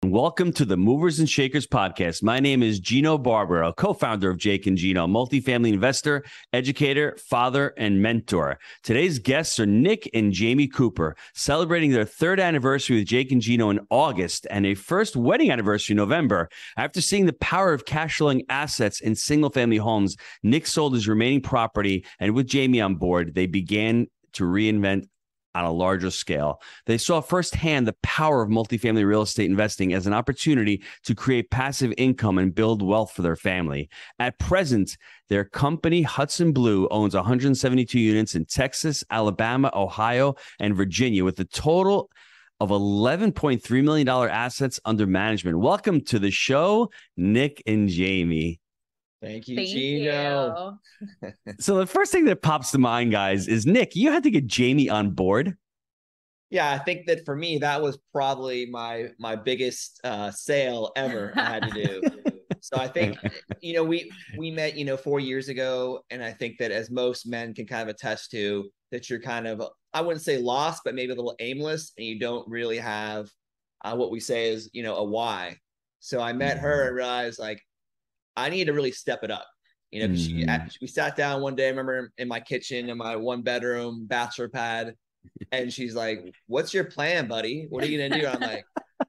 and welcome to the Movers and Shakers podcast. My name is Gino Barbaro, co-founder of Jake and Gino, multifamily investor, educator, father, and mentor. Today's guests are Nick and Jamie Cooper, celebrating their third anniversary with Jake and Gino in August and a first wedding anniversary in November. After seeing the power of cash flowing assets in single-family homes, Nick sold his remaining property, and with Jamie on board, they began to reinvent on a larger scale. They saw firsthand the power of multifamily real estate investing as an opportunity to create passive income and build wealth for their family. At present, their company, Hudson Blue, owns 172 units in Texas, Alabama, Ohio, and Virginia, with a total of $11.3 million assets under management. Welcome to the show, Nick and Jamie. Thank you, Gino. So the first thing that pops to mind, guys, is Nick, you had to get Jamie on board. Yeah, I think that for me, that was probably my biggest sale ever I had to do. So I think, we met, 4 years ago. And I think that as most men can kind of attest to, that you're kind of, I wouldn't say lost, but maybe a little aimless. And you don't really have what we say is, a why. So I met her and realized I need to really step it up, because we sat down one day, I remember in my kitchen, in my 1-bedroom bachelor pad, and she's like, "What's your plan, buddy? What are you going to do?" And I'm like,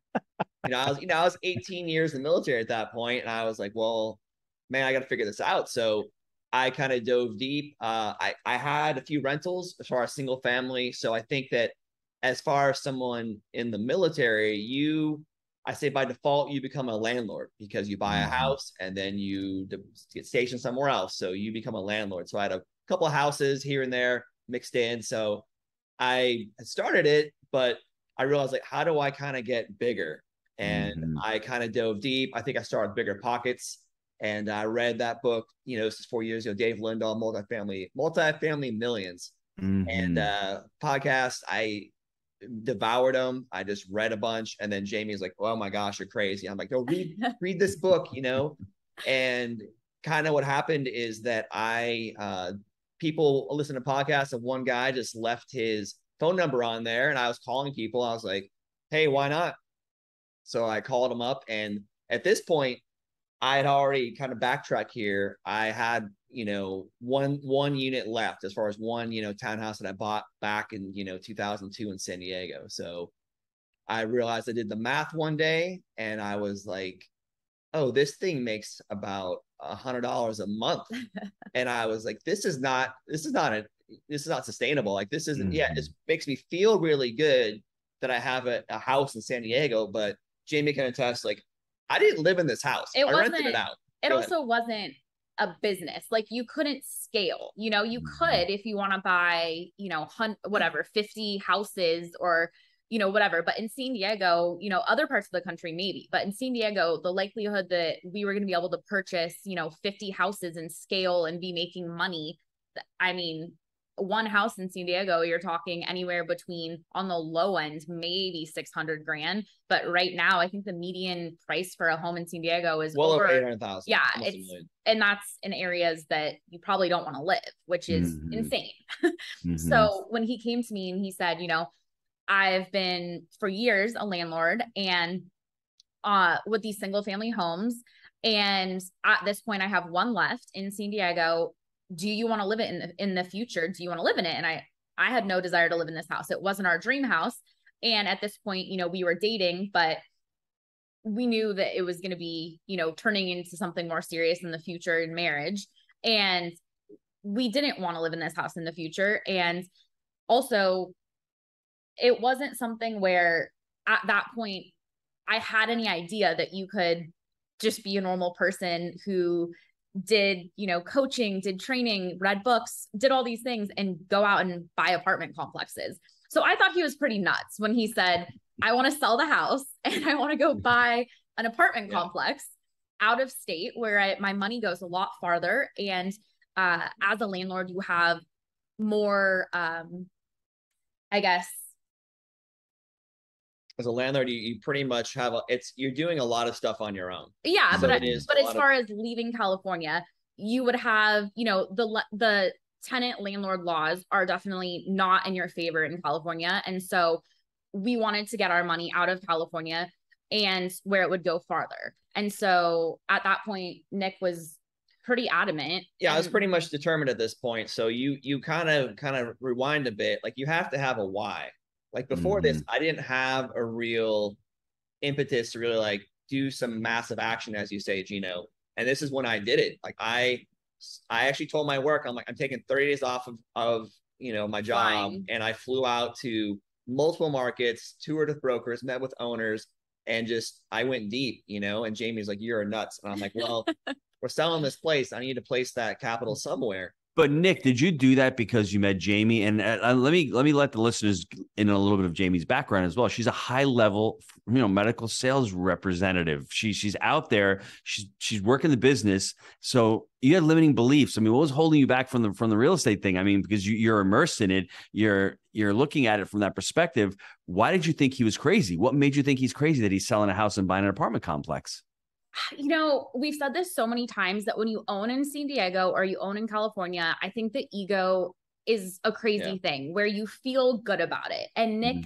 I was 18 years in the military at that point. And I was like, well, man, I got to figure this out. So I kind of dove deep. I had a few rentals as far as single family. So I think that as far as someone in the military, I say by default, you become a landlord because you buy a house and then you get stationed somewhere else. So you become a landlord. So I had a couple of houses here and there mixed in. So I started it, but I realized how do I kind of get bigger? And I kind of dove deep. I think I started with Bigger Pockets, and I read that book, this is 4 years ago, Dave Lindahl, Multifamily Millions. And podcast, I devoured them. I just read a bunch, and then Jamie's like, "Oh my gosh, you're crazy." I'm like, "No, read this book," And kind of what happened is that people listen to podcasts, and one guy just left his phone number on there, and I was calling people. I was like, "Hey, why not?" So I called him up, and at this point, I had already kind of backtracked here. I had, one unit left as far as one, townhouse that I bought back in, 2002 in San Diego. So I realized I did the math one day, and I was like, oh, this thing makes about $100 a month. And I was like, this is not sustainable. This isn't, it makes me feel really good that I have a house in San Diego, but Jamie can attest, I didn't live in this house. I rented it out. It also wasn't a business. You couldn't scale. You could, if you want to buy, 50 houses or, whatever. But in San Diego, other parts of the country, maybe. But in San Diego, the likelihood that we were going to be able to purchase, 50 houses and scale and be making money, one house in San Diego, you're talking anywhere between, on the low end, maybe $600,000. But right now, I think the median price for a home in San Diego is well over $800,000. Yeah, and that's in areas that you probably don't want to live, which is insane. So when he came to me and he said, I've been for years a landlord, and with these single family homes, and at this point I have one left in San Diego. Do you want to live it in the future? Do you want to live in it? And I had no desire to live in this house. It wasn't our dream house. And at this point, we were dating, but we knew that it was going to be, turning into something more serious in the future in marriage. And we didn't want to live in this house in the future. And also, it wasn't something where at that point I had any idea that you could just be a normal person who did, coaching, did training, read books, did all these things and go out and buy apartment complexes. So I thought he was pretty nuts when he said, I want to sell the house and I want to go buy an apartment complex out of state where my money goes a lot farther. And as a landlord, you have more, as a landlord, you pretty much have you're doing a lot of stuff on your own. Yeah, so but as far as leaving California, you would have, the tenant landlord laws are definitely not in your favor in California. And so we wanted to get our money out of California. and where it would go farther. And so at that point, Nick was pretty adamant. Yeah, I was pretty much determined at this point. So you kind of rewind a bit. Like, you have to have a why. Like, before this, I didn't have a real impetus to really like do some massive action, as you say, Gino. And this is when I did it. Like, I actually told my work, I'm like, I'm taking 30 days off of my job. Fine. And I flew out to multiple markets, toured with brokers, met with owners, and just I went deep, and Jamie's like, you're nuts. And I'm like, well, we're selling this place. I need to place that capital somewhere. But Nick, did you do that because you met Jamie? And let me let the listeners in a little bit of Jamie's background as well. She's a high level, medical sales representative. She's out there. She's working the business. So you had limiting beliefs. I mean, what was holding you back from the real estate thing? I mean, because you're immersed in it. You're looking at it from that perspective. Why did you think he was crazy? What made you think he's crazy that he's selling a house and buying an apartment complex? We've said this so many times that when you own in San Diego or you own in California, I think the ego is a crazy thing where you feel good about it. And Nick,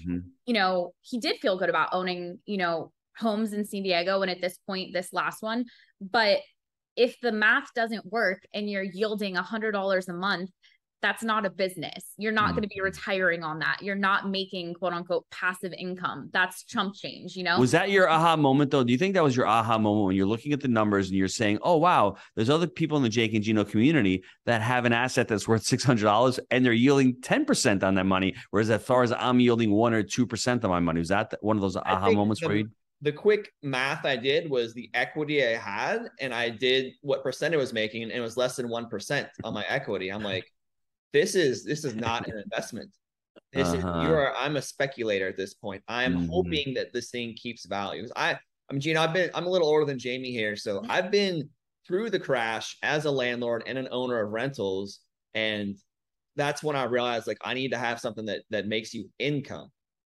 he did feel good about owning, homes in San Diego. And at this point, this last one, but if the math doesn't work and you're yielding $100 a month, that's not a business. You're not going to be retiring on that. You're not making quote unquote passive income. That's chump change, Was that your aha moment though? Do you think that was your aha moment when you're looking at the numbers and you're saying, oh, wow, there's other people in the Jake and Gino community that have an asset that's worth $600 and they're yielding 10% on that money. Whereas as far as I'm yielding 1 or 2% of my money, was that one of those aha moments for you? The quick math I did was the equity I had, and I did what percent it was making, and it was less than 1% on my equity. I'm like, this is not an investment. I'm a speculator at this point. I'm hoping that this thing keeps value. I'm Gino, I'm a little older than Jamie here. So I've been through the crash as a landlord and an owner of rentals. And that's when I realized like I need to have something that makes you income.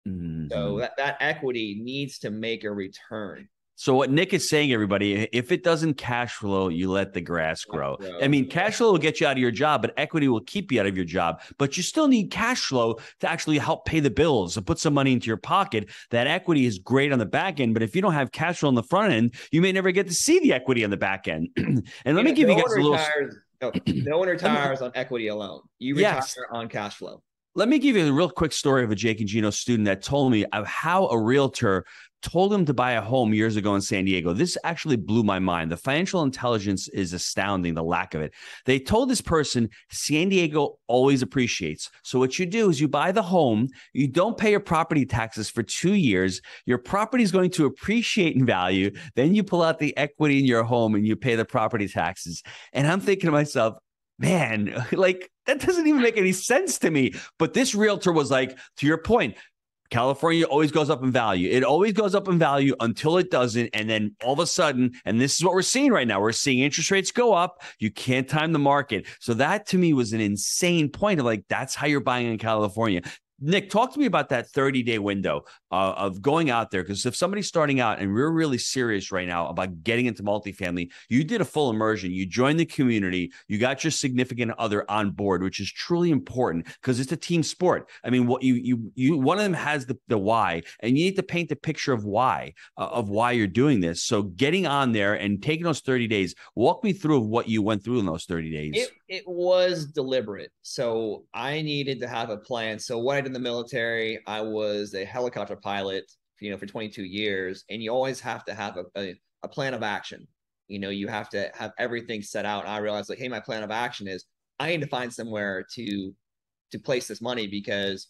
So that equity needs to make a return. So what Nick is saying, everybody, if it doesn't cash flow, you let the grass grow. I mean, cash flow will get you out of your job, but equity will keep you out of your job. But you still need cash flow to actually help pay the bills, to put some money into your pocket. That equity is great on the back end, but if you don't have cash flow on the front end, you may never get to see the equity on the back end. And let me give you guys a little... No one retires on equity alone. You retire on cash flow. Let me give you a real quick story of a Jake and Gino student that told me of how a realtor told him to buy a home years ago in San Diego. This actually blew my mind. The financial intelligence is astounding, the lack of it. They told this person, San Diego always appreciates. So what you do is you buy the home, you don't pay your property taxes for 2 years, your property is going to appreciate in value, then you pull out the equity in your home and you pay the property taxes. And I'm thinking to myself, man, like that doesn't even make any sense to me. But this realtor was like, to your point, California always goes up in value. It always goes up in value until it doesn't. And then all of a sudden, and this is what we're seeing right now, we're seeing interest rates go up. You can't time the market. So that to me was an insane point of like, that's how you're buying in California. Nick, talk to me about that 30-day window of going out there. Because if somebody's starting out and we're really serious right now about getting into multifamily, you did a full immersion. You joined the community. You got your significant other on board, which is truly important because it's a team sport. I mean, what you one of them has the why, and you need to paint the picture of why you're doing this. So getting on there and taking those 30 days, walk me through what you went through in those 30 days. It was deliberate. So I needed to have a plan. So what I did in the military, I was a helicopter pilot, for 22 years. And you always have to have a plan of action. You have to have everything set out. And I realized like, hey, my plan of action is I need to find somewhere to place this money because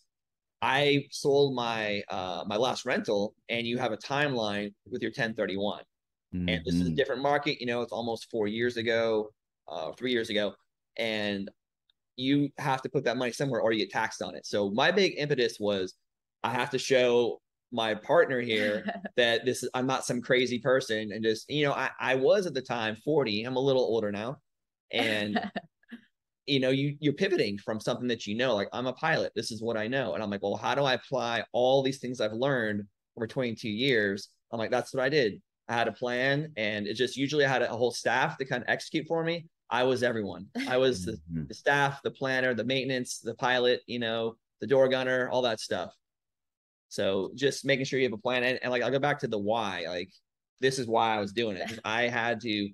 I sold my last rental and you have a timeline with your 1031. And this is a different market. It's almost 4 years ago, 3 years ago. And you have to put that money somewhere or you get taxed on it. So my big impetus was I have to show my partner here that I'm not some crazy person. And just, I was at the time 40, I'm a little older now. And, you're pivoting from something that, like I'm a pilot, this is what I know. And I'm like, well, how do I apply all these things I've learned over 22 years? I'm like, that's what I did. I had a plan and it just usually I had a whole staff to kind of execute for me. I was everyone. I was the staff, the planner, the maintenance, the pilot, the door gunner, all that stuff. So just making sure you have a plan. And like, I'll go back to the why. Like, this is why I was doing it. I had to,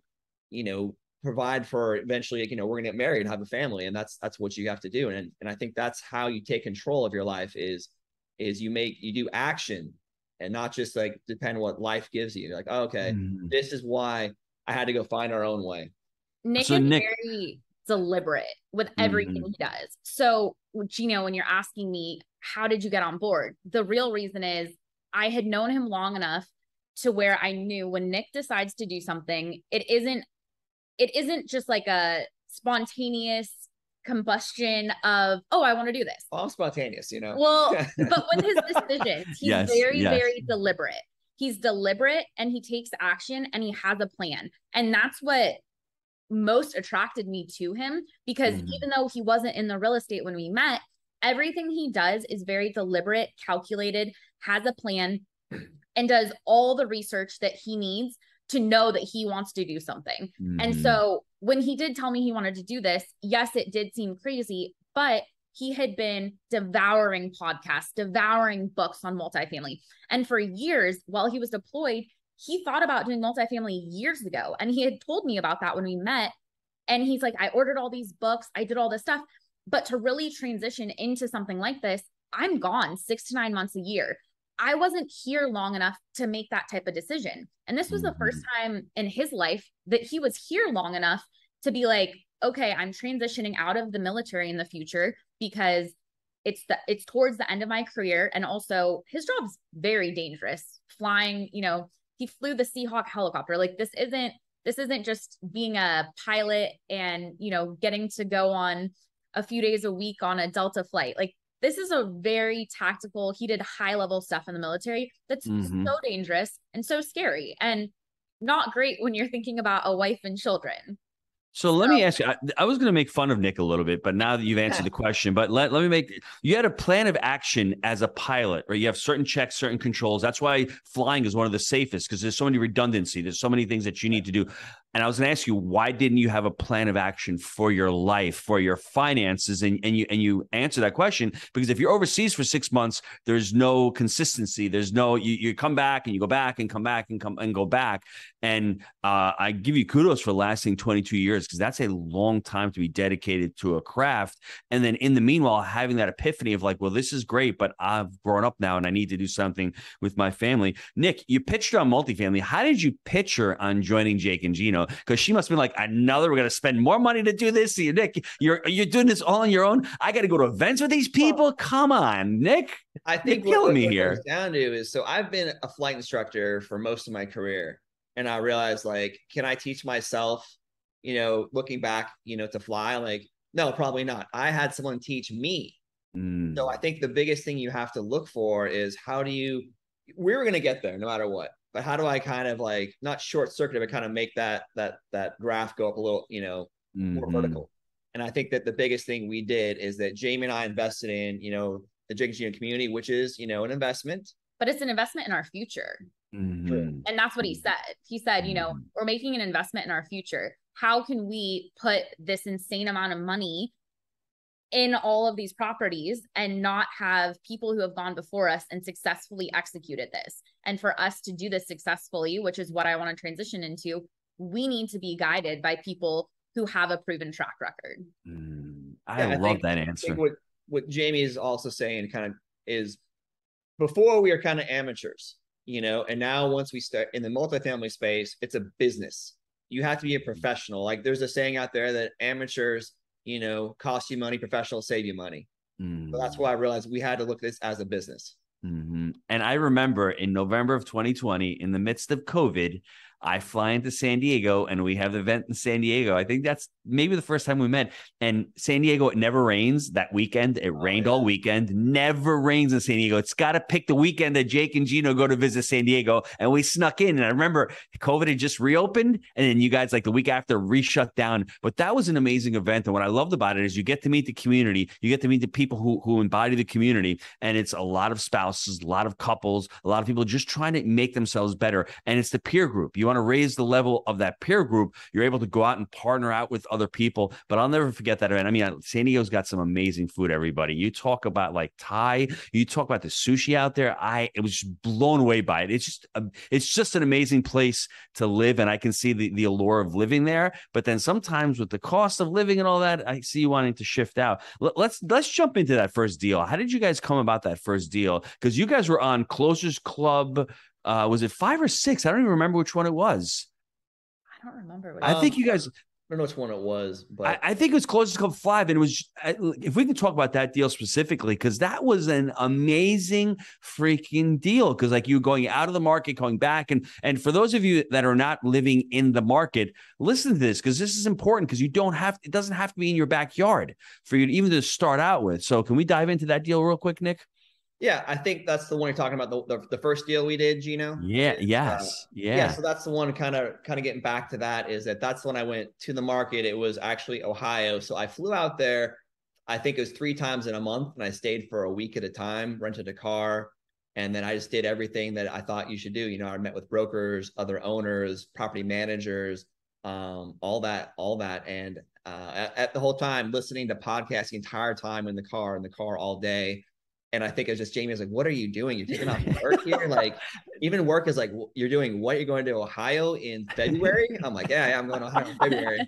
provide for eventually, we're going to get married and have a family. And that's what you have to do. And I think that's how you take control of your life is you do action and not just like depend on what life gives you. Like, oh, okay, this is why I had to go find our own way. Nick is very deliberate with everything he does. So, Gino, when you're asking me, how did you get on board? The real reason is I had known him long enough to where I knew when Nick decides to do something, it isn't just like a spontaneous combustion of, oh, I want to do this. All spontaneous, Well, but with his decisions, he's very deliberate. He's deliberate and he takes action and he has a plan. And that's what most attracted me to him, because even though he wasn't in the real estate when we met, everything he does is very deliberate, calculated, has a plan, and does all the research that he needs to know that he wants to do something. And so when he did tell me he wanted to do this, yes, it did seem crazy, but he had been devouring podcasts, devouring books on multifamily. And for years, while he was deployed, he thought about doing multifamily years ago. And he had told me about that when we met. And he's like, I ordered all these books, I did all this stuff. But to really transition into something like this, I'm gone 6 to 9 months a year. I wasn't here long enough to make that type of decision. And this was the first time in his life that he was here long enough to be like, okay, I'm transitioning out of the military in the future because it's towards the end of my career. And also his job's very dangerous. Flying, he flew the Seahawk helicopter. Like this isn't just being a pilot and, getting to go on a few days a week on a Delta flight. Like, this is a very tactical, he did high level stuff in the military that's so dangerous and so scary and not great when you're thinking about a wife and children. So let me ask you, I was going to make fun of Nick a little bit, but now that you've answered the question, but let me you had a plan of action as a pilot, right? You have certain checks, certain controls. That's why flying is one of the safest, because there's so many redundancy. There's so many things that you need to do. And I was going to ask you, why didn't you have a plan of action for your life, for your finances? And you answer that question, because if you're overseas for 6 months, there's no consistency. There's no, you come back and you go back and come back and go back. And I give you kudos for lasting 22 years, because that's a long time to be dedicated to a craft. And then in the meanwhile, having that epiphany of like, well, this is great, but I've grown up now and I need to do something with my family. Nick, you pitched her on multifamily. How did you pitch her on joining Jake and Gino? Because she must have been like, we're going to spend more money to do this. Nick, you're doing this all on your own. I got to go to events with these people. Come on, Nick. I think you're killing me here. What it comes down to is, so I've been a flight instructor for most of my career. And I realized, like, can I teach myself, looking back, to fly? Like, no, probably not. I had someone teach me. So I think the biggest thing you have to look for is we're going to get there no matter what. But how do I kind of like not short circuit, but kind of make that graph go up a little, more vertical? And I think that the biggest thing we did is that Jamie and I invested in, the Jake and Gino community, which is, an investment. But it's an investment in our future. And that's what he said. He said, we're making an investment in our future. How can we put this insane amount of money in all of these properties and not have people who have gone before us and successfully executed this? And for us to do this successfully, which is what I want to transition into, we need to be guided by people who have a proven track record. I love that answer. I think what Jamie is also saying kind of is, before we are kind of amateurs, and now once we start in the multifamily space, it's a business. You have to be a professional. Like, there's a saying out there that amateurs, cost you money, professionals save you money. So that's why I realized we had to look at this as a business. And I remember in November of 2020, in the midst of COVID, I fly into San Diego and we have the event in San Diego. I think that's maybe the first time we met. And San Diego, it never rains that weekend. It rained all weekend. Never rains in San Diego. It's got to pick the weekend that Jake and Gino go to visit San Diego. And we snuck in. And I remember COVID had just reopened. And then you guys, like the week after, re-shut down. But that was an amazing event. And what I loved about it is you get to meet the community. You get to meet the people who embody the community. And it's a lot of spouses, a lot of couples, a lot of people just trying to make themselves better. And it's the peer group. You want to raise the level of that peer group. You're able to go out and partner out with other people. But I'll never forget that event. I mean, San Diego's got some amazing food, everybody. You talk about like Thai, you talk about the sushi out there. It was just blown away by it. It's just an amazing place to live. And I can see the allure of living there. But then sometimes with the cost of living and all that, I see you wanting to shift out. Let's jump into that first deal. How did you guys come about that first deal? Because you guys were on Closers Club. Was it 5 or 6? I don't even remember which one it was. I don't remember. I think you guys. I don't know which one it was, but I think it was Closers Club 5. And it was, if we can talk about that deal specifically, because that was an amazing freaking deal. Because like you going out of the market, going back. And for those of you that are not living in the market, listen to this, because this is important, because it doesn't have to be in your backyard for you to even to start out with. So can we dive into that deal real quick, Nick? Yeah, I think that's the one you're talking about, the first deal we did, Gino. Yeah, yes. Yeah, so that's the one kind of getting back to that, is that's when I went to the market. It was actually Ohio. So I flew out there, I think it was 3 times in a month, and I stayed for a week at a time, rented a car, and then I just did everything that I thought you should do. You know, I met with brokers, other owners, property managers, all that. And at the whole time, listening to podcasts the entire time in the car all day. And I think it was just Jamie was like, what are you doing? You're taking off work here? Like, even work is like, you're doing what? You're going to Ohio in February? I'm like, yeah, I'm going to Ohio in February.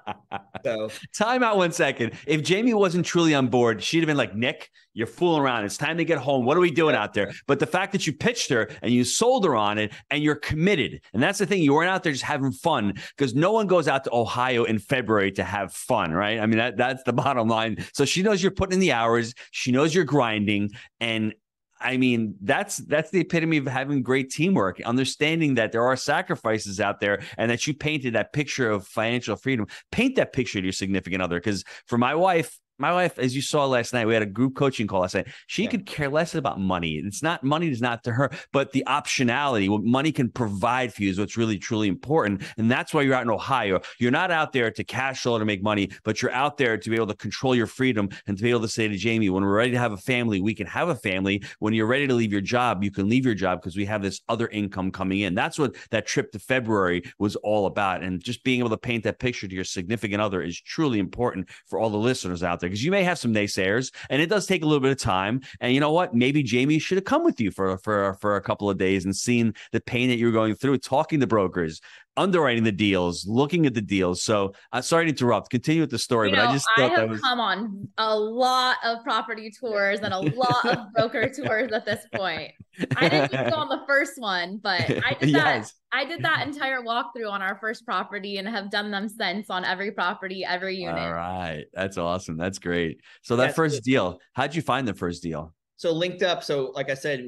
So time out 1 second. If Jamie wasn't truly on board, she'd have been like, Nick, you're fooling around. It's time to get home. What are we doing out there? But the fact that you pitched her and you sold her on it and you're committed. And that's the thing. You weren't out there just having fun, because no one goes out to Ohio in February to have fun, right? I mean, that's the bottom line. So she knows you're putting in the hours. She knows you're grinding. And I mean, that's the epitome of having great teamwork, understanding that there are sacrifices out there, and that you painted that picture of financial freedom. Paint that picture to your significant other. Because for my wife, as you saw last night, we had a group coaching call last night. She could care less about money. Money is not to her, but the optionality, what money can provide for you is what's really, truly important. And that's why you're out in Ohio. You're not out there to cash flow to make money, but you're out there to be able to control your freedom and to be able to say to Jamie, when we're ready to have a family, we can have a family. When you're ready to leave your job, you can leave your job, because we have this other income coming in. That's what that trip to February was all about. And just being able to paint that picture to your significant other is truly important for all the listeners out there, because you may have some naysayers, and it does take a little bit of time. And you know what? Maybe Jamie should have come with you for a couple of days and seen the pain that you're going through, talking to brokers, underwriting the deals, looking at the deals. So sorry to interrupt. Continue with the story, but I just thought I have come on a lot of property tours and a lot of broker tours at this point. I didn't even go on the first one, but I did that. I did that entire walkthrough on our first property and have done them since on every property, every unit. All right. That's awesome. That's great. So that first deal, how'd you find the first deal? So linked up. So like I said,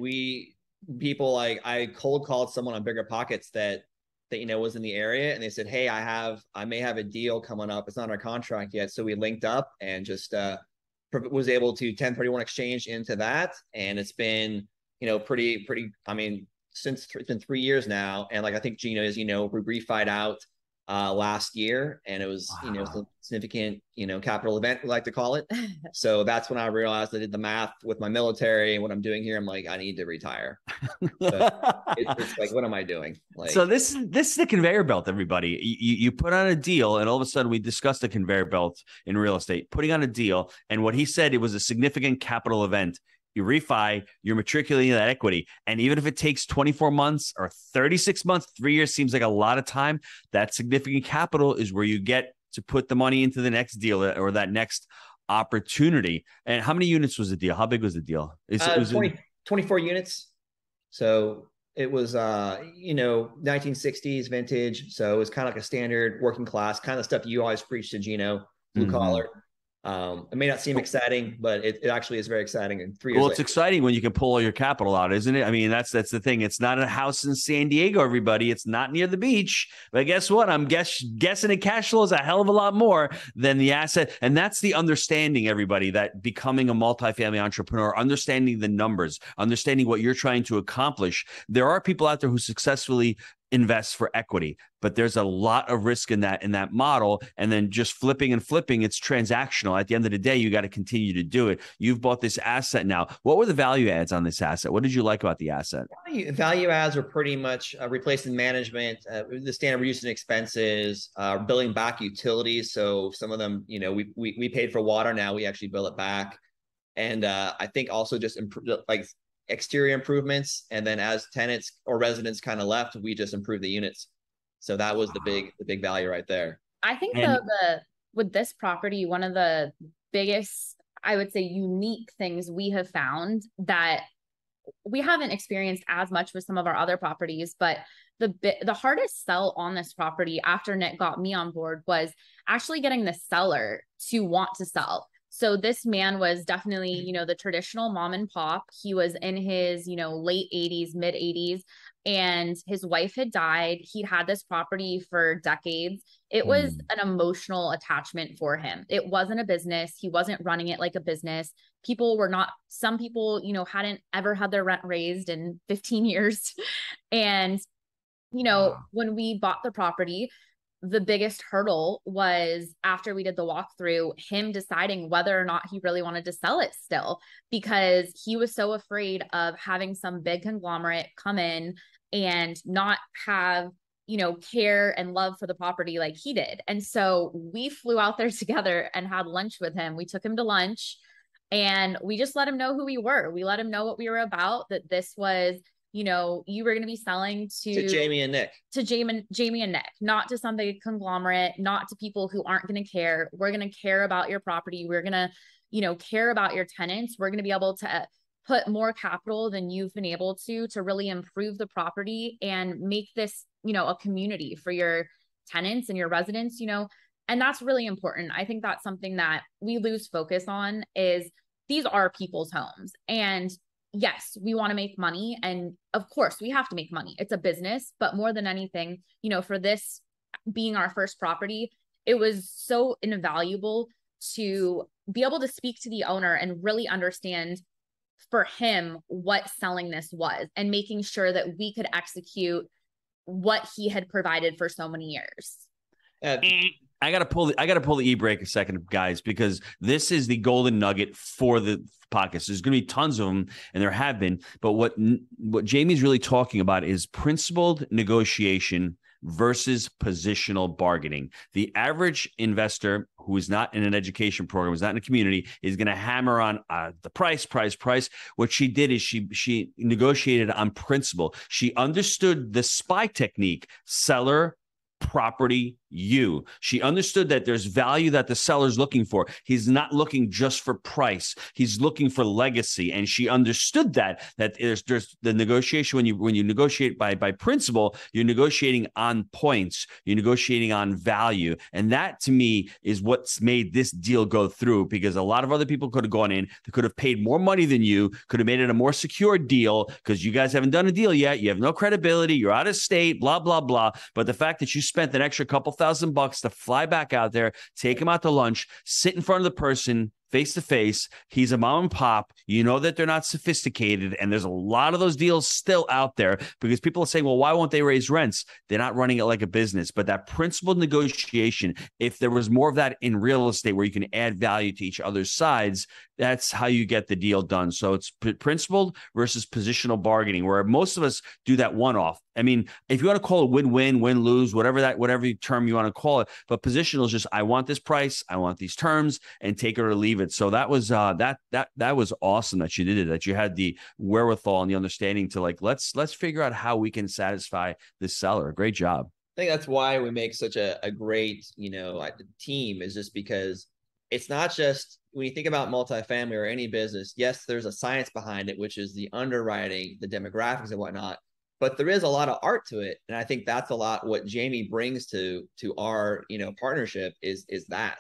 I cold called someone on Bigger Pockets that was in the area, and they said, hey, I may have a deal coming up. It's not our contract yet. So we linked up and just was able to 1031 exchange into that. And it's been, pretty, I mean, it's been 3 years now. And like, I think Gino, as we refied out last year, and it was, a significant, capital event, we like to call it. So that's when I realized I did the math with my military and what I'm doing here. I'm like, I need to retire. It's like, what am I doing? Like, so this is the conveyor belt, everybody. You put on a deal, and all of a sudden we discussed the conveyor belt in real estate, putting on a deal. And what he said, it was a significant capital event. You refi, you're matriculating that equity. And even if it takes 24 months or 36 months, 3 years seems like a lot of time, that significant capital is where you get to put the money into the next deal or that next opportunity. And how many units was the deal? How big was the deal? It was 24 units. So it was, 1960s vintage. So it was kind of like a standard working class kind of stuff you always preach to Gino, blue collar. It may not seem exciting, but it actually is very exciting. And 3 years it's exciting when you can pull all your capital out, isn't it? I mean, that's the thing. It's not a house in San Diego, everybody. It's not near the beach. But guess what? I'm guessing the cash flow is a hell of a lot more than the asset. And that's the understanding, everybody, that becoming a multifamily entrepreneur, understanding the numbers, understanding what you're trying to accomplish. There are people out there who successfully invest for equity, but there's a lot of risk in that model. And then just flipping and flipping, it's transactional. At the end of the day, you got to continue to do it. You've bought this asset now. What were the value adds on this asset? What did you like about the asset? Value adds were pretty much replacing management, the standard use and expenses, billing back utilities. So some of them, we paid for water. Now we actually bill it back. And I think also just like exterior improvements. And then as tenants or residents kind of left, we just improved the units. So that was the big value right there. I think with this property, one of the biggest, I would say, unique things we have found that we haven't experienced as much with some of our other properties, but the hardest sell on this property after Nick got me on board was actually getting the seller to want to sell. So this man was definitely, the traditional mom and pop. He was in his, late 80s, mid 80s, and his wife had died. He'd had this property for decades. It was an emotional attachment for him. It wasn't a business. He wasn't running it like a business. Some people, hadn't ever had their rent raised in 15 years. And, when we bought the property, the biggest hurdle was after we did the walkthrough, him deciding whether or not he really wanted to sell it still, because he was so afraid of having some big conglomerate come in and not have, care and love for the property like he did. And so we flew out there together and had lunch with him. We took him to lunch and we just let him know who we were. We let him know what we were about, that this was, you were going to be selling to Jamie and Nick, Jamie and Nick, not to some big conglomerate, not to people who aren't going to care. We're going to care about your property. We're going to, care about your tenants. We're going to be able to put more capital than you've been able to really improve the property and make this, a community for your tenants and your residents, and that's really important. I think that's something that we lose focus on, is these are people's homes. And yes, we want to make money. And of course we have to make money. It's a business, but more than anything, for this being our first property, it was so invaluable to be able to speak to the owner and really understand for him what selling this was and making sure that we could execute what he had provided for so many years. I gotta pull the e-brake a second, guys, because this is the golden nugget for the podcast. There's going to be tons of them, and there have been. But what Jamie's really talking about is principled negotiation versus positional bargaining. The average investor who is not in an education program, is not in a community, is going to hammer on the price. What she did is she negotiated on principle. She understood the SPY technique: seller, property, you. She understood that there's value that the seller's looking for. He's not looking just for price. He's looking for legacy. And she understood that there's the negotiation. When you negotiate by principle, you're negotiating on points. You're negotiating on value. And that, to me, is what's made this deal go through, because a lot of other people could have gone in, they could have paid more money than you, could have made it a more secure deal, because you guys haven't done a deal yet. You have no credibility. You're out of state, blah, blah, blah. But the fact that you spent an extra couple $1,000 to fly back out there, take him out to lunch, sit in front of the person face to face. He's a mom and pop. You know that they're not sophisticated. And there's a lot of those deals still out there, because people are saying, well, why won't they raise rents? They're not running it like a business. But that principled negotiation, if there was more of that in real estate where you can add value to each other's sides, that's how you get the deal done. So it's principled versus positional bargaining, where most of us do that one-off. I mean, if you want to call it win-win, win-lose, whatever term you want to call it, but positional is just, I want this price, I want these terms, and take it or leave it. So that was that was awesome that you did it, that you had the wherewithal and the understanding to let's figure out how we can satisfy this seller. Great job. I think that's why we make such a great team, is just because it's not just, when you think about multifamily or any business, yes, there's a science behind it, which is the underwriting, the demographics and whatnot, but there is a lot of art to it. And I think that's a lot what Jamie brings to our, partnership is that,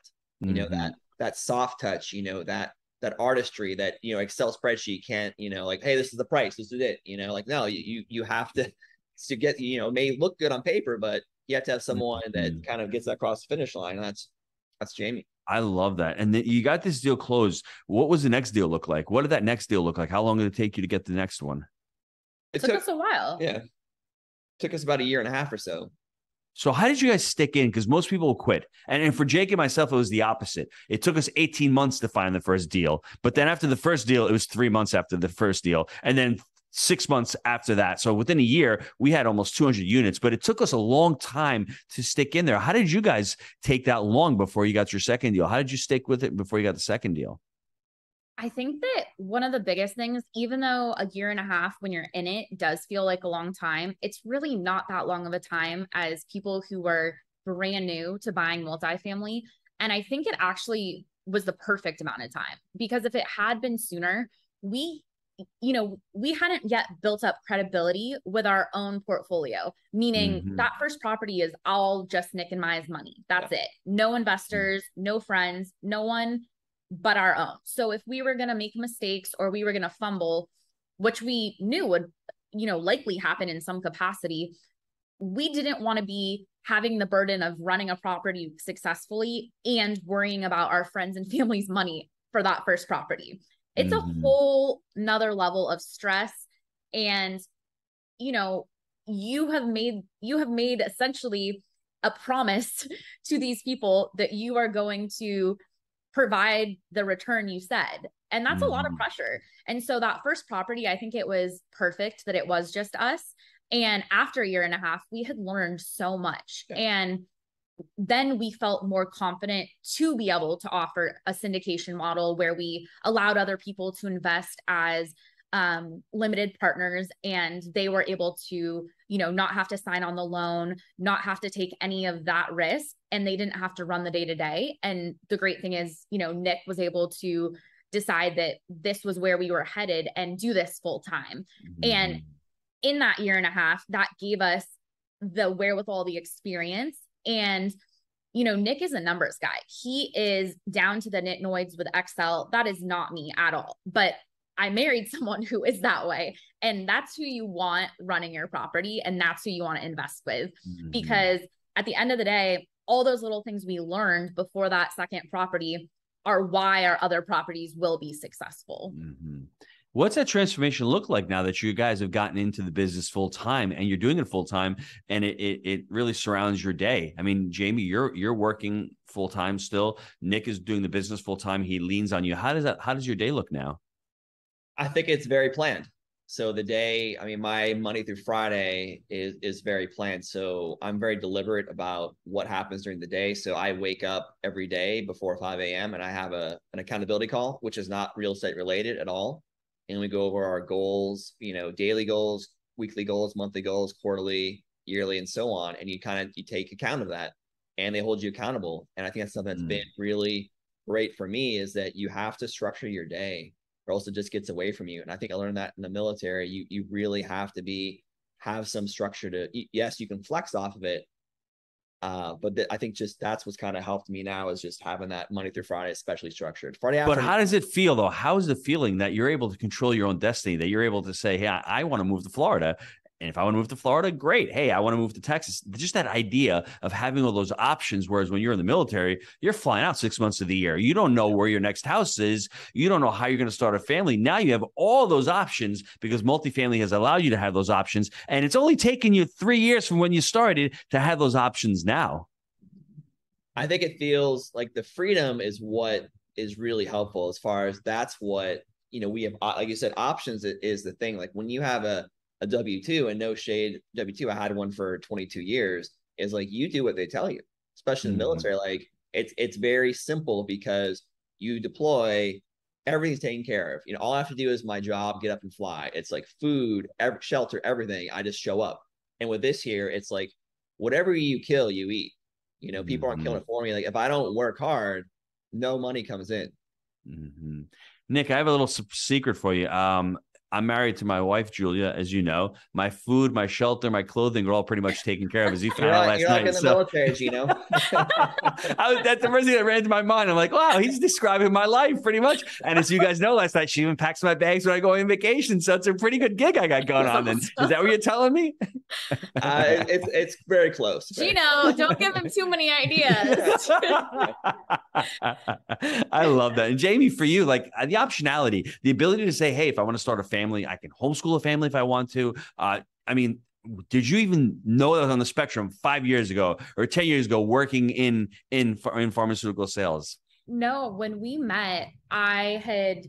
that soft touch, that artistry that, Excel spreadsheet can't, hey, this is the price, this is it, no, you have to get, it may look good on paper, but you have to have someone that kind of gets that across the finish line. And that's Jamie. I love that. And then you got this deal closed. What was the next deal look like? What did that next deal look like? How long did it take you to get the next one? It took us a while. Yeah. took us about a year and a half or so. So how did you guys stick in? Because most people will quit. And for Jake and myself, it was the opposite. It took us 18 months to find the first deal. But then after the first deal, it was 3 months after the first deal. And then 6 months after that. So within a year, we had almost 200 units, but it took us a long time to stick in there. How did you guys take that long before you got your second deal? How did you stick with it before you got the second deal? I think that one of the biggest things, even though a year and a half when you're in it does feel like a long time, it's really not that long of a time as people who were brand new to buying multifamily. And I think it actually was the perfect amount of time, because if it had been sooner, we hadn't yet built up credibility with our own portfolio, meaning that first property is all just Nick and Maya's money. That's it. No investors, no friends, no one but our own. So if we were going to make mistakes or we were going to fumble, which we knew would, likely happen in some capacity, we didn't want to be having the burden of running a property successfully and worrying about our friends and family's money for that first property. It's a whole nother level of stress. And, you have made essentially a promise to these people that you are going to provide the return you said. And that's a lot of pressure. And so that first property, I think it was perfect that it was just us. And after a year and a half, we had learned so much. And then we felt more confident to be able to offer a syndication model where we allowed other people to invest as limited partners, and they were able to, not have to sign on the loan, not have to take any of that risk, and they didn't have to run the day-to-day. And the great thing is, Nick was able to decide that this was where we were headed and do this full time. And in that year and a half, that gave us the wherewithal, the experience. And, Nick is a numbers guy. He is down to the nitnoids with Excel. That is not me at all. But I married someone who is that way. And that's who you want running your property. And that's who you want to invest with. Because at the end of the day, all those little things we learned before that second property are why our other properties will be successful. What's that transformation look like now that you guys have gotten into the business full time and you're doing it full time, and it really surrounds your day? I mean, Jamie, you're working full time still. Nick is doing the business full time. He leans on you. How does your day look now? I think it's very planned. So the day, my Monday through Friday is very planned. So I'm very deliberate about what happens during the day. So I wake up every day before 5 a.m. and I have an accountability call, which is not real estate related at all. And we go over our goals, daily goals, weekly goals, monthly goals, quarterly, yearly, and so on. And you take account of that, and they hold you accountable. And I think that's something that's been really great for me, is that you have to structure your day, or else it just gets away from you. And I think I learned that in the military. You really have to have some structure yes, you can flex off of it. But I think that's what's kind of helped me now, is just having that Monday through Friday, especially structured. Friday after. But how does it feel though? How is the feeling that you're able to control your own destiny, that you're able to say, hey, I want to move to Florida. And if I want to move to Florida, great. Hey, I want to move to Texas. Just that idea of having all those options. Whereas when you're in the military, you're flying out 6 months of the year. You don't know where your next house is. You don't know how you're going to start a family. Now you have all those options because multifamily has allowed you to have those options. And it's only taken you 3 years from when you started to have those options now. I think it feels like the freedom is what is really helpful, as far as that's what, we have, like you said, options is the thing. Like when you have a W-2, and no shade, W-2, I had one for 22 years, is like, you do what they tell you, especially in the military. Like it's very simple, because you deploy, everything's taken care of. All I have to do is my job, get up and fly. It's like food, shelter, everything. I just show up. And with this here, it's like, whatever you kill, you eat. People aren't killing it for me. Like if I don't work hard, no money comes in. Nick, I have a little secret for you. I'm married to my wife, Julia, as you know. My food, my shelter, my clothing are all pretty much taken care of, as you found out last night. You're in the military, Gino. That's the first thing that ran to my mind. I'm like, wow, he's describing my life pretty much. And as you guys know, last night, she even packs my bags when I go on vacation. So it's a pretty good gig I got going on then. Is that what you're telling me? It's very close. Gino, don't give him too many ideas. I love that. And Jamie, for you, like the optionality, the ability to say, hey, if I want to start a family, I can homeschool a family if I want to. did you even know that was on the spectrum 5 years ago or 10 years ago working in pharmaceutical sales? No, when we met, I had,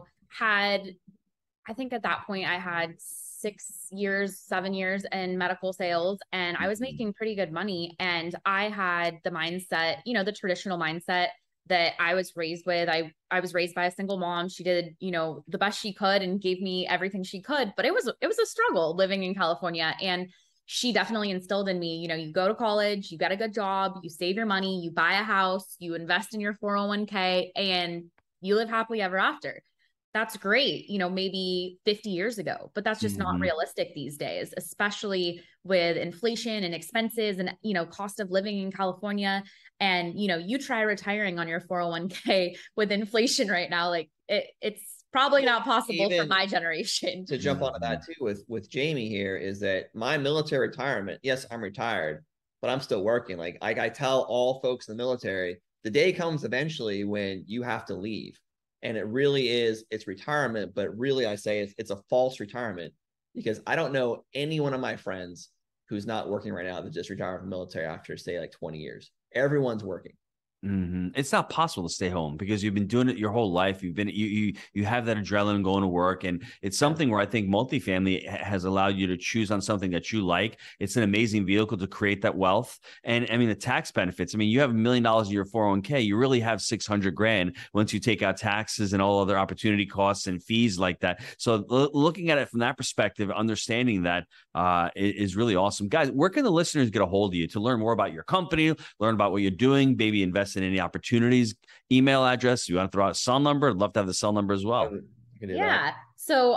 I think at that point I had 6 years, 7 years in medical sales, and I was making pretty good money. And I had the mindset, the traditional mindset that I was raised with. I was raised by a single mom. She did, the best she could and gave me everything she could, but it was a struggle living in California. And she definitely instilled in me, you go to college, you get a good job, you save your money, you buy a house, you invest in your 401k, and you live happily ever after. That's great, maybe 50 years ago, but that's just not realistic these days, especially with inflation and expenses and, cost of living in California. And, you try retiring on your 401k with inflation right now, like it's probably not possible for my generation. To jump onto that too with Jamie here is that my military retirement, yes, I'm retired, but I'm still working. Like I tell all folks in the military, the day comes eventually when you have to leave. And it really is, it's retirement, but really I say it's a false retirement, because I don't know any one of my friends who's not working right now that just retired from the military after, say, like 20 years. Everyone's working. It's not possible to stay home because you've been doing it your whole life. You've been you have that adrenaline going to work, and it's something where I think multifamily has allowed you to choose on something that you like. It's an amazing vehicle to create that wealth, and I mean the tax benefits. I mean, you have $1 million in your 401k, you really have 600 grand once you take out taxes and all other opportunity costs and fees like that. So looking at it from that perspective, understanding that is really awesome, guys. Where can the listeners get a hold of you to learn more about your company, learn about what you're doing, maybe invest in any opportunities? Email address, you want to throw out a cell number? I'd love to have the cell number as well. Yeah. So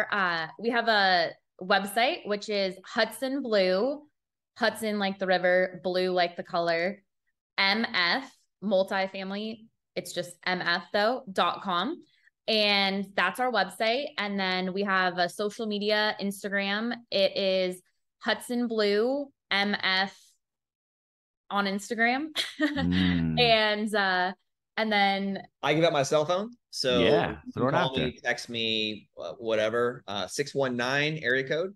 we have a website, which is Hudson Blue, Hudson like the river, blue like the color, MF multifamily. It's just MF though.com. And that's our website. And then we have a social media, Instagram. It is Hudson Blue MF on Instagram. And then I give out my cell phone. So yeah, throw it out there. Text me, whatever, 619 area code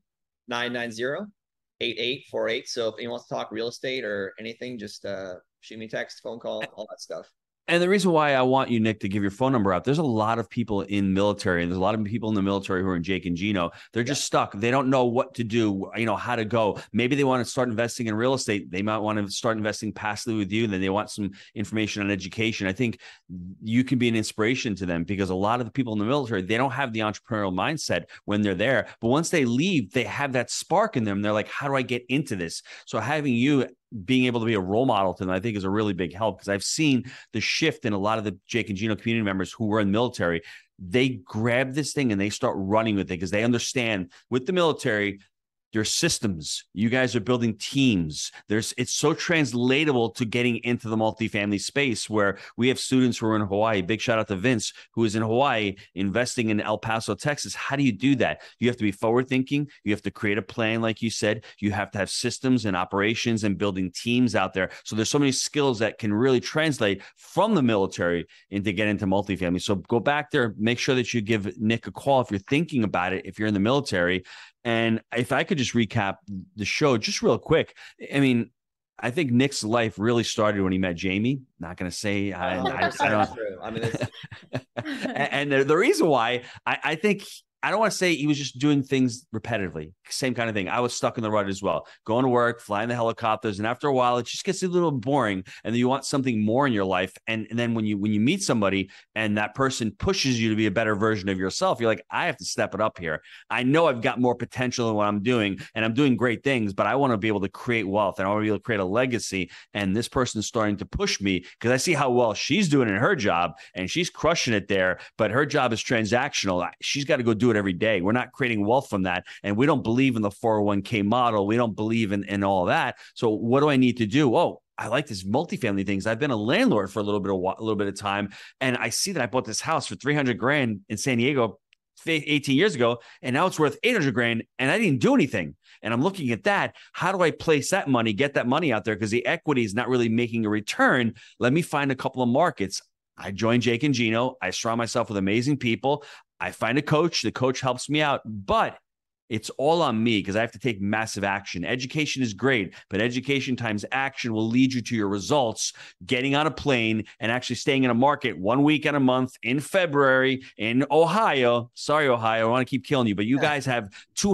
990-8848. So if anyone wants to talk real estate or anything, just shoot me a text, phone call, all that stuff. And the reason why I want you, Nick, to give your phone number out, there's a lot of people in military, and there's a lot of people in the military who are in Jake and Gino. They're just stuck. They don't know what to do, how to go. Maybe they want to start investing in real estate. They might want to start investing passively with you. And then they want some information on education. I think you can be an inspiration to them, because a lot of the people in the military, they don't have the entrepreneurial mindset when they're there. But once they leave, they have that spark in them. They're like, how do I get into this? So having you being able to be a role model to them, I think is a really big help, because I've seen the shift in a lot of the Jake and Gino community members who were in the military. They grab this thing and they start running with it, because they understand with the military, there's systems. You guys are building teams. It's so translatable to getting into the multifamily space, where we have students who are in Hawaii. Big shout out to Vince, who is in Hawaii investing in El Paso, Texas. How do you do that? You have to be forward thinking. You have to create a plan, like you said. You have to have systems and operations and building teams out there. So there's so many skills that can really translate from the military into get into multifamily. So go back there, make sure that you give Nick a call if you're thinking about it, if you're in the military. And if I could just recap the show just real quick, I mean, I think Nick's life really started when he met Jamie. Not going to say I don't. True. I mean, and the reason why I think, I don't want to say he was just doing things repetitively, same kind of thing. I was stuck in the rut as well, going to work, flying the helicopters. And after a while, it just gets a little boring. And then you want something more in your life. And then when you meet somebody and that person pushes you to be a better version of yourself, you're like, I have to step it up here. I know I've got more potential in what I'm doing, and I'm doing great things, but I want to be able to create wealth, and I want to be able to create a legacy. And this person's starting to push me, because I see how well she's doing in her job, and she's crushing it there, but her job is transactional. She's got to go do it every day. We're not creating wealth from that. And we don't believe in the 401k model. We don't believe in all that. So what do I need to do? Oh, I like this multifamily things. I've been a landlord for a little bit of time. And I see that I bought this house for 300 grand in San Diego 18 years ago, and now it's worth 800 grand, and I didn't do anything. And I'm looking at that. How do I place that money, get that money out there? Because the equity is not really making a return. Let me find a couple of markets. I joined Jake and Gino. I surround myself with amazing people. I find a coach. The coach helps me out. But it's all on me because I have to take massive action. Education is great, but education times action will lead you to your results, getting on a plane and actually staying in a market 1 week and a month in February in Ohio. Sorry, Ohio, I want to keep killing you, but you guys have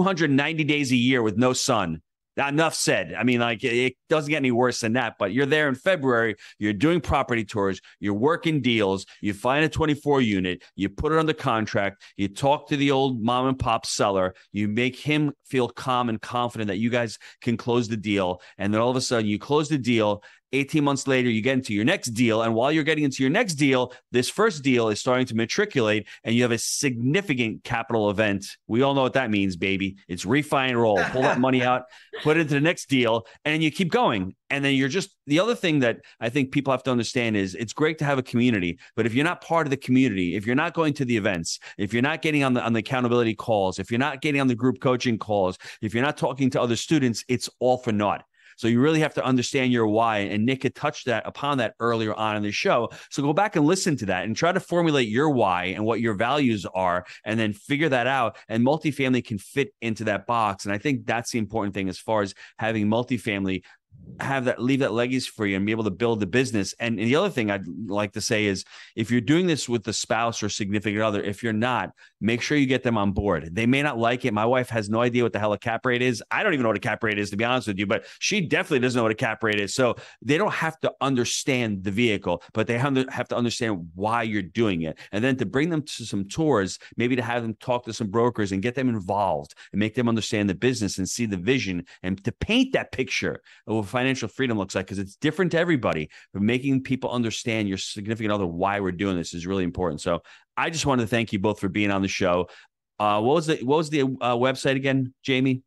290 days a year with no sun. Enough said. I mean, like, it doesn't get any worse than that, but you're there in February, you're doing property tours, you're working deals, you find a 24 unit, you put it under contract, you talk to the old mom and pop seller, you make him feel calm and confident that you guys can close the deal. And then all of a sudden you close the deal. 18 months later, you get into your next deal. And while you're getting into your next deal, this first deal is starting to matriculate and you have a significant capital event. We all know what that means, baby. It's refi and roll. Pull that money out, put it into the next deal, and you keep going. And then you're just, the other thing that I think people have to understand is it's great to have a community, but if you're not part of the community, if you're not going to the events, if you're not getting on the accountability calls, if you're not getting on the group coaching calls, if you're not talking to other students, it's all for naught. So you really have to understand your why. And Nick had touched upon that earlier on in the show. So go back and listen to that and try to formulate your why and what your values are, and then figure that out. And multifamily can fit into that box. And I think that's the important thing as far as having multifamily leave that legacy for you and be able to build the business. And the other thing I'd like to say is, if you're doing this with the spouse or significant other, if you're not, make sure you get them on board. They may not like it. My wife has no idea what the hell a cap rate is. I don't even know what a cap rate is, to be honest with you, but she definitely doesn't know what a cap rate is. So they don't have to understand the vehicle, but they have to understand why you're doing it. And then to bring them to some tours, maybe to have them talk to some brokers and get them involved and make them understand the business and see the vision, and to paint that picture of what financial freedom looks like, because it's different to everybody. But making people understand your significant other why we're doing this is really important. So I just wanted to thank you both for being on the show. What was the website again, Jamie?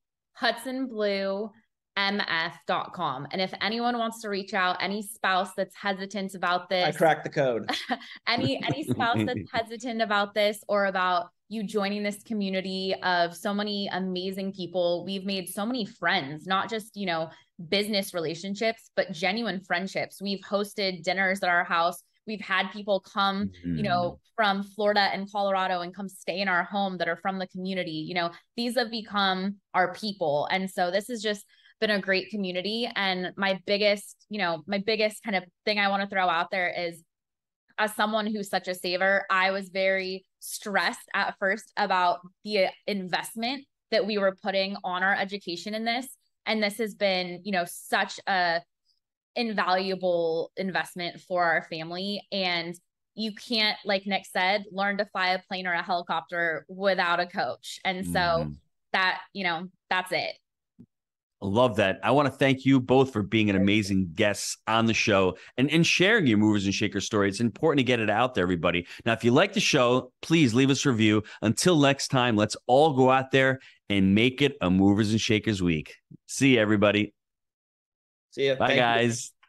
HudsonBlueMF.com. And if anyone wants to reach out, any spouse that's hesitant about this, I cracked the code. any spouse that's hesitant about this, or about you joining this community of so many amazing people. We've made so many friends, not just, business relationships, but genuine friendships. We've hosted dinners at our house. We've had people come, from Florida and Colorado and come stay in our home that are from the community. These have become our people. And so this has just been a great community. And my biggest kind of thing I want to throw out there is, as someone who's such a saver, I was very stressed at first about the investment that we were putting on our education in this. And this has been, such a invaluable investment for our family. And you can't, like Nick said, learn to fly a plane or a helicopter without a coach. And so that's it. I love that. I want to thank you both for being an amazing guests on the show and sharing your movers and shakers story. It's important to get it out there, everybody. Now, if you like the show, please leave us a review. Until next time, let's all go out there and make it a movers and shakers week. See you, everybody. See you. Bye, guys.